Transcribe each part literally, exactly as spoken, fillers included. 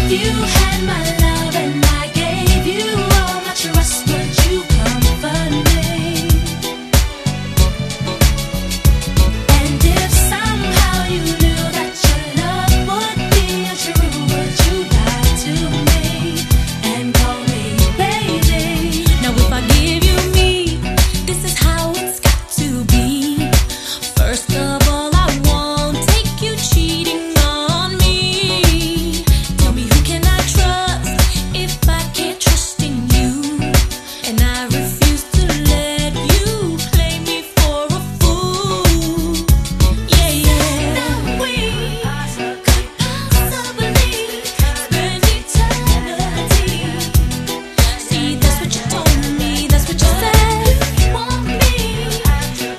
you had my love and I gave you all my trust, would you comfort me? And if somehow you knew that your love would be untrue, would you lie to me and call me baby? Now if I give you me, this is how it's got to be. First of all, I won't take you cheating on me. Tell me, who can I trust if I can't trust in you? And I refuse to let you play me for a fool. Yeah, yeah. Now we could possibly spend eternity. See, that's what you told me, that's what you said. You want me, you have to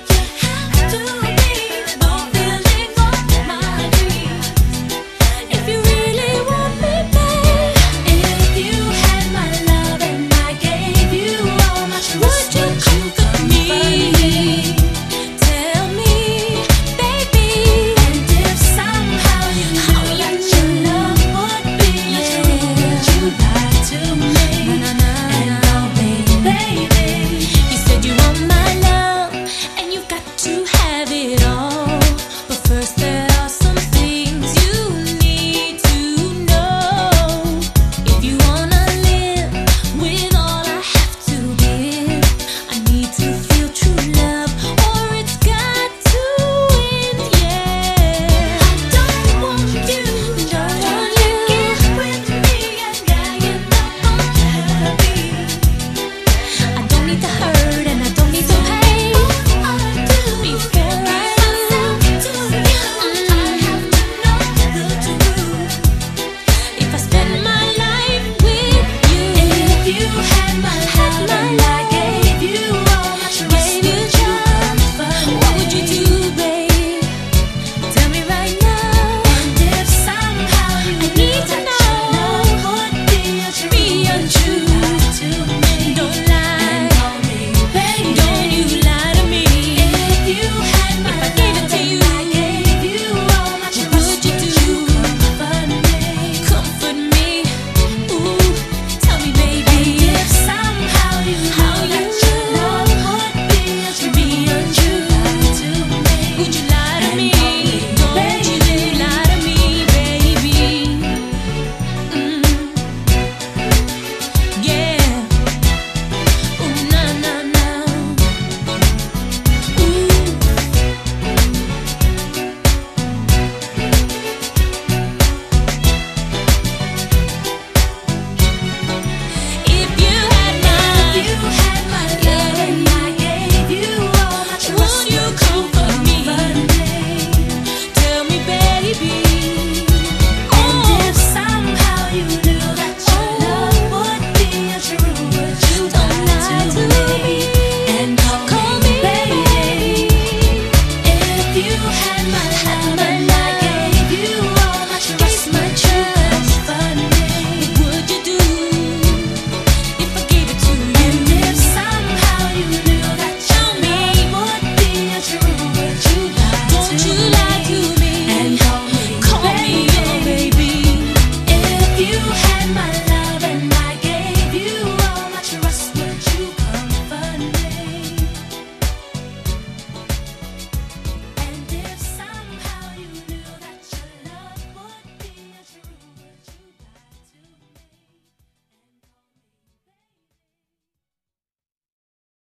be fulfilling all my dreams. If you really want me, babe, if you had my love and I gave you all my trust, would you comfort me? Tell me, baby. And if somehow you knew that your love would be untrue, would you lie to me and call me baby? You said you want my love and you've got to have it all, but first there are some things you need to know. If you wanna live with all I have to give, I need to feel true love or it's got to end, yeah. I don't want you, don't want you get with me and I end up unhappy. I don't need the hurt and I don't need the pain. All I do before I myself to you, I have to know the truth. If I spend my life with you, if you had my love and I gave you all my trust, would you comfort me? What would you do, babe? Tell me right now. And if somehow you knew that your love would be untrue, lie to me, don't lie and call me baby. Don't you lie to me. If you had my love and I gave you all my trust, would you comfort me? Comfort me, ooh, tell me, baby. If somehow you knew that your love would be untrue, lie to me, would you lie to me? Don't you lie to me, baby. Mm. Yeah. Ooh, na na na. Ooh. If you had my, if you had my love and I gave you all my trust, would you comfort me? Tell me, baby. And if somehow you knew that your love would be untrue, would you lie to me and call me baby? If you had my love and I gave you all my trust, my trust, comfort me. What would you do if I gave it to you? And if somehow you knew that your love would be untrue, would you lie to me? Don't you lie to me and call me baby? If you had my